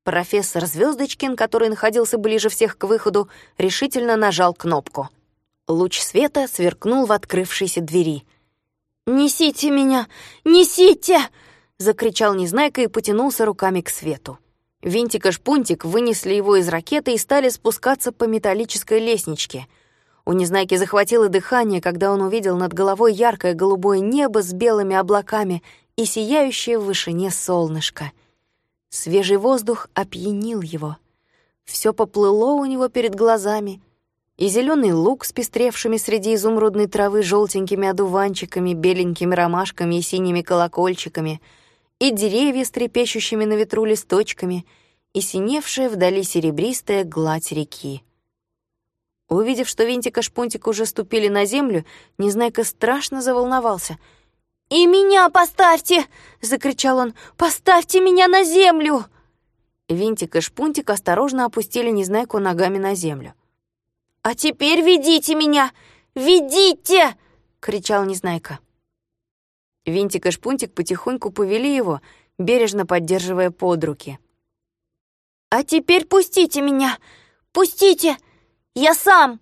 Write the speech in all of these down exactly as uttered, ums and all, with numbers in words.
Профессор Звездочкин, который находился ближе всех к выходу, решительно нажал кнопку. Луч света сверкнул в открывшейся двери. «Несите меня! Несите!» — закричал Незнайка и потянулся руками к свету. Винтик и Шпунтик вынесли его из ракеты и стали спускаться по металлической лестничке. У Незнайки захватило дыхание, когда он увидел над головой яркое голубое небо с белыми облаками и сияющее в вышине солнышко. Свежий воздух опьянил его. Всё поплыло у него перед глазами. И зелёный луг с пестревшими среди изумрудной травы желтенькими одуванчиками, беленькими ромашками и синими колокольчиками, и деревья с трепещущими на ветру листочками, и синевшая вдали серебристая гладь реки. Увидев, что Винтик и Шпунтик уже ступили на землю, Незнайка страшно заволновался. «И меня поставьте!» — закричал он. «Поставьте меня на землю!» Винтик и Шпунтик осторожно опустили Незнайку ногами на землю. «А теперь ведите меня! Ведите!» — кричал Незнайка. Винтик и Шпунтик потихоньку повели его, бережно поддерживая под руки. «А теперь пустите меня! Пустите! Я сам!»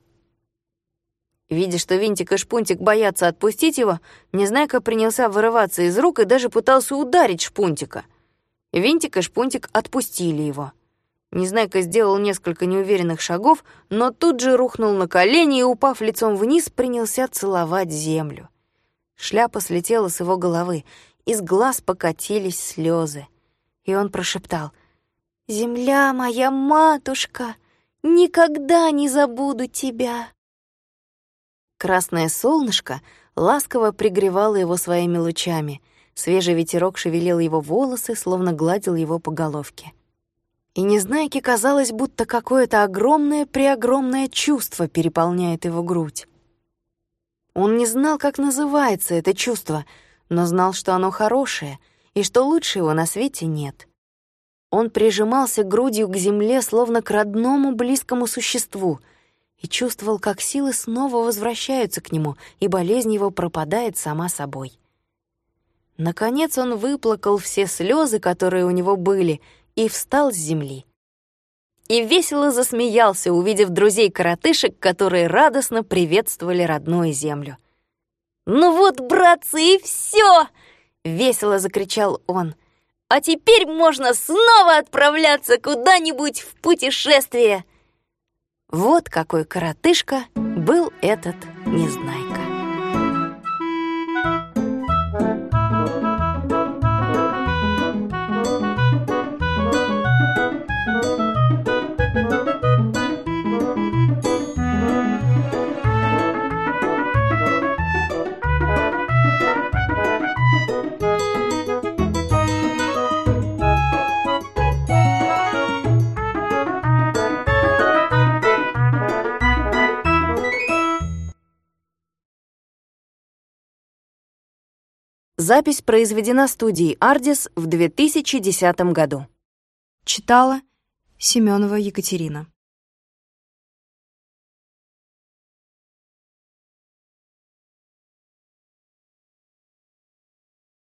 Видя, что Винтик и Шпунтик боятся отпустить его, Незнайка принялся вырываться из рук и даже пытался ударить Шпунтика. Винтик и Шпунтик отпустили его. Незнайка сделал несколько неуверенных шагов, но тут же рухнул на колени и, упав лицом вниз, принялся целовать землю. Шляпа слетела с его головы, из глаз покатились слезы. И он прошептал: «Земля моя, матушка, никогда не забуду тебя». Красное солнышко ласково пригревало его своими лучами. Свежий ветерок шевелил его волосы, словно гладил его по головке. И Незнайке казалось, будто какое-то огромное-преогромное чувство переполняет его грудь. Он не знал, как называется это чувство, но знал, что оно хорошее и что лучше его на свете нет. Он прижимался грудью к земле, словно к родному близкому существу, и чувствовал, как силы снова возвращаются к нему, и болезнь его пропадает сама собой. Наконец он выплакал все слезы, которые у него были, и встал с земли. И весело засмеялся, увидев друзей-коротышек, которые радостно приветствовали родную землю. «Ну вот, братцы, и всё!» — весело закричал он. «А теперь можно снова отправляться куда-нибудь в путешествие!» Вот какой коротышка был этот Незнайка. Запись произведена студией «Ардис» в две тысячи десятом году. Читала Семенова Екатерина.